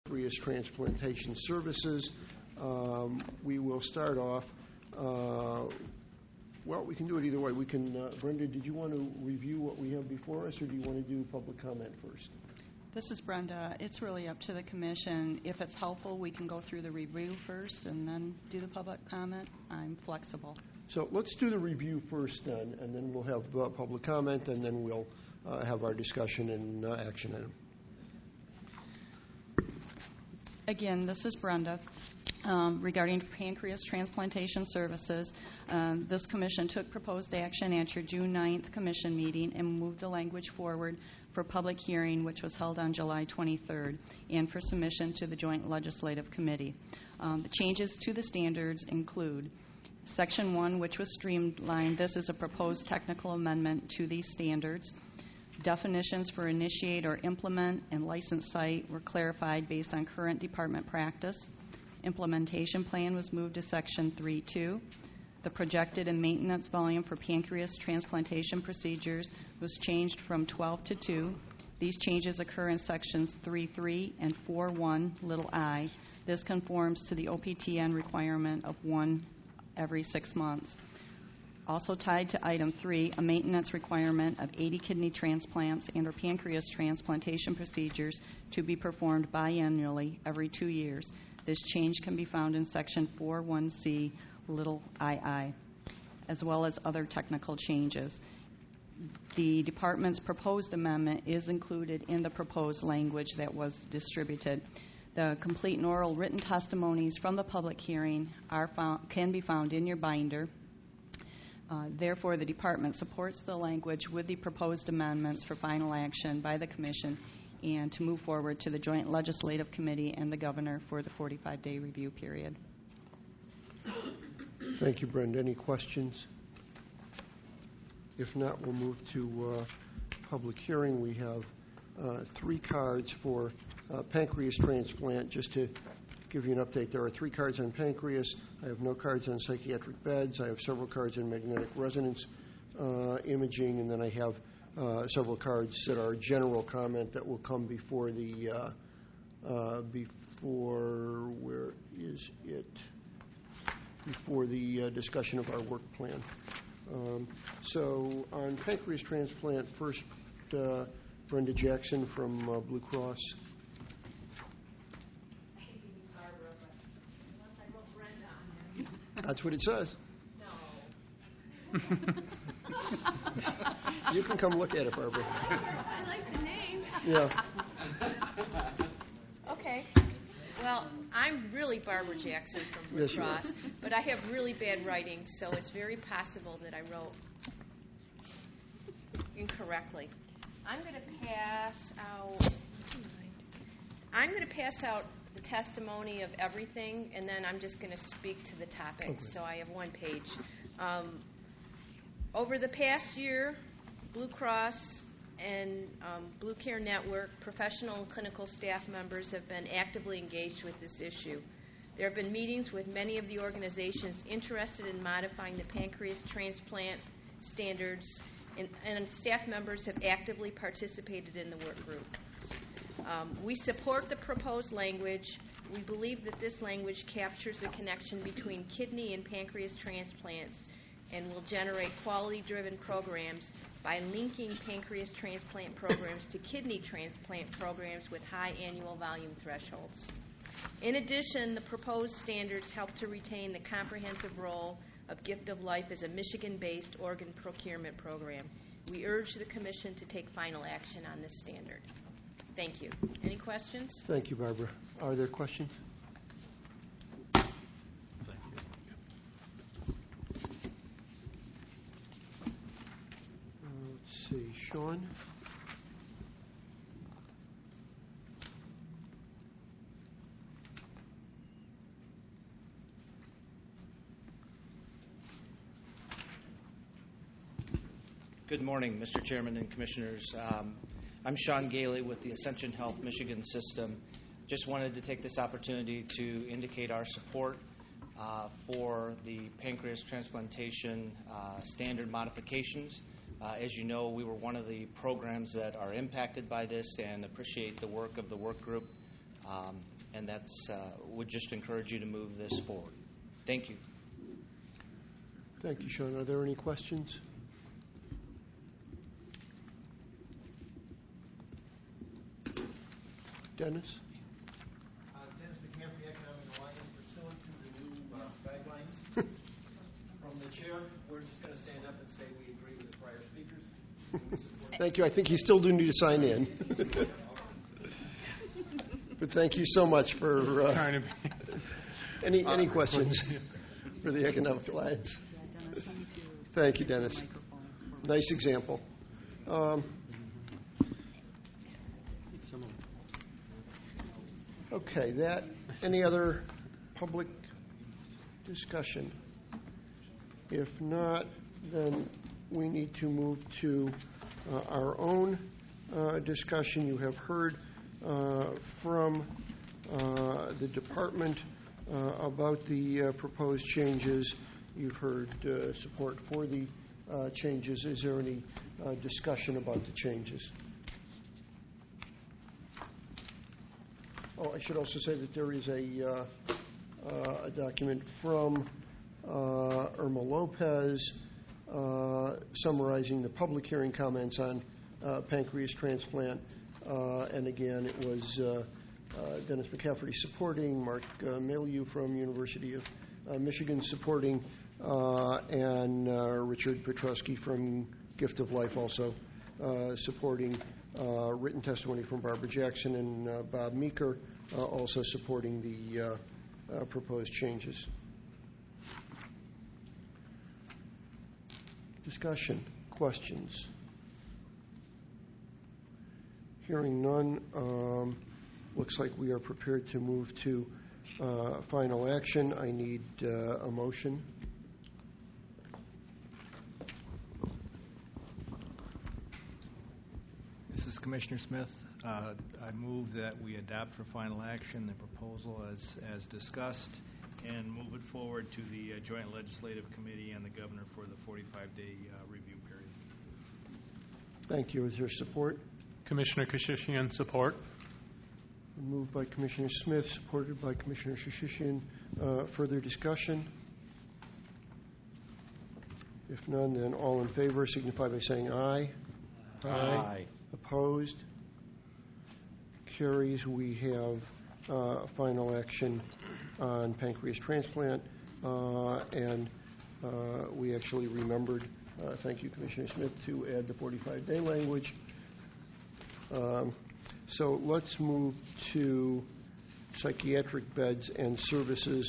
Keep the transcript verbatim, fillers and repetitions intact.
Pancreas Transplantation Services. Um, we will start off, uh, well, we can do it either way. We can, uh, Brenda, did you want to review what we have before us, or do you want to do public comment first? This is Brenda. It's really up to the commission. If it's helpful, we can go through the review first and then do the public comment. I'm flexible. So let's do the review first then, and then we'll have uh, public comment, and then we'll uh, have our discussion and uh, action item. Again, this is Brenda. Um, regarding pancreas transplantation services, um, this commission took proposed action at your June ninth commission meeting and moved the language forward for public hearing, which was held on July twenty-third, and for submission to the Joint Legislative Committee. Um, the changes to the standards include Section one, which was streamlined. This is a proposed technical amendment to these standards. Definitions for initiate or implement and license site were clarified based on current department practice. Implementation plan was moved to Section three two. The projected and maintenance volume for pancreas transplantation procedures was changed from twelve to two. These changes occur in Sections three three and four one little I. This conforms to the O P T N requirement of one every six months. Also tied to item three, a maintenance requirement of eighty kidney transplants and or pancreas transplantation procedures to be performed biannually every two years. This change can be found in Section four one C little ii, as well as other technical changes. The department's proposed amendment is included in the proposed language that was distributed. The complete and oral written testimonies from the public hearing are found, can be found in your binder. Uh, therefore, the department supports the language with the proposed amendments for final action by the commission and to move forward to the Joint Legislative Committee and the governor for the forty-five day review period. Thank you, Brenda. Any questions? If not, we'll move to uh, public hearing. We have uh, three cards for uh, pancreas transplant. Just to give you an update, there are three cards on pancreas. I have no cards on psychiatric beds. I have several cards on magnetic resonance uh, imaging, and then I have uh, several cards that are general comment that will come before the uh, uh, before where is it? Before the uh, discussion of our work plan. Um, so on pancreas transplant, first uh, Brenda Jackson from uh, Blue Cross. That's what it says. No. You can come look at it, Barbara. I like the name. Yeah. Okay. Well, I'm really Barbara Jackson from Blue Yes, you are. Cross, but I have really bad writing, so it's very possible that I wrote incorrectly. I'm going to pass out. I'm going to pass out the testimony of everything, and then I'm just going to speak to the topics. Okay. So I have one page. Um, over the past year, Blue Cross and um, Blue Care Network professional and clinical staff members have been actively engaged with this issue. There have been meetings with many of the organizations interested in modifying the pancreas transplant standards, and, and staff members have actively participated in the work group. Um, we support the proposed language. We believe that this language captures the connection between kidney and pancreas transplants and will generate quality-driven programs by linking pancreas transplant programs to kidney transplant programs with high annual volume thresholds. In addition, the proposed standards help to retain the comprehensive role of Gift of Life as a Michigan-based organ procurement program. We urge the Commission to take final action on this standard. Thank you. Any questions? Thank you, Barbara. Are there questions? Let's see, Sean? Good morning, Mister Chairman and Commissioners. Um, I'm Sean Gailey with the Ascension Health Michigan System. Just wanted to take this opportunity to indicate our support uh, for the pancreas transplantation uh, standard modifications. Uh, as you know, we were one of the programs that are impacted by this and appreciate the work of the work group. Um, and that's uh, would just encourage you to move this forward. Thank you. Thank you, Sean. Are there any questions? Dennis? Uh, Dennis McCaffrey, Economic Alliance, pursuant to the new uh, guidelines from the chair, we're just going to stand up and say we agree with the prior speakers. And we support Thank you. I think you still do need to sign in. But thank you so much for uh, any any questions for the Economic Alliance. Thank you, Dennis. Nice example. Um, okay, that. Any other public discussion? If not, then we need to move to uh, our own uh, discussion. You have heard uh, from uh, the department uh, about the uh, proposed changes. You've heard uh, support for the uh, changes. Is there any uh, discussion about the changes? Oh, I should also say that there is a, uh, uh, a document from uh, Irma Lopez uh, summarizing the public hearing comments on uh, pancreas transplant. Uh, and again, it was uh, uh, Dennis McCaffrey supporting, Mark uh, Milieu from University of uh, Michigan supporting, uh, and uh, Richard Petrosky from Gift of Life also uh, supporting. Uh, written testimony from Barbara Jackson and uh, Bob Meeker uh, also supporting the uh, uh, proposed changes. Discussion, questions? Hearing none, um, looks like we are prepared to move to uh, final action. I need uh, a motion. This is Commissioner Smith. Uh, I move that we adopt for final action the proposal as, as discussed and move it forward to the uh, Joint Legislative Committee and the Governor for the forty-five day uh, review period. Thank you. Is there support? Commissioner Kashishian, support. Moved by Commissioner Smith, supported by Commissioner Kashishian. Uh, further discussion? If none, then all in favor signify by saying aye. Aye. Aye. Opposed? Carries. We have uh, final action on pancreas transplant, uh, and uh, we actually remembered, uh, thank you, Commissioner Smith, to add the forty-five day language. Um, so let's move to psychiatric beds and services.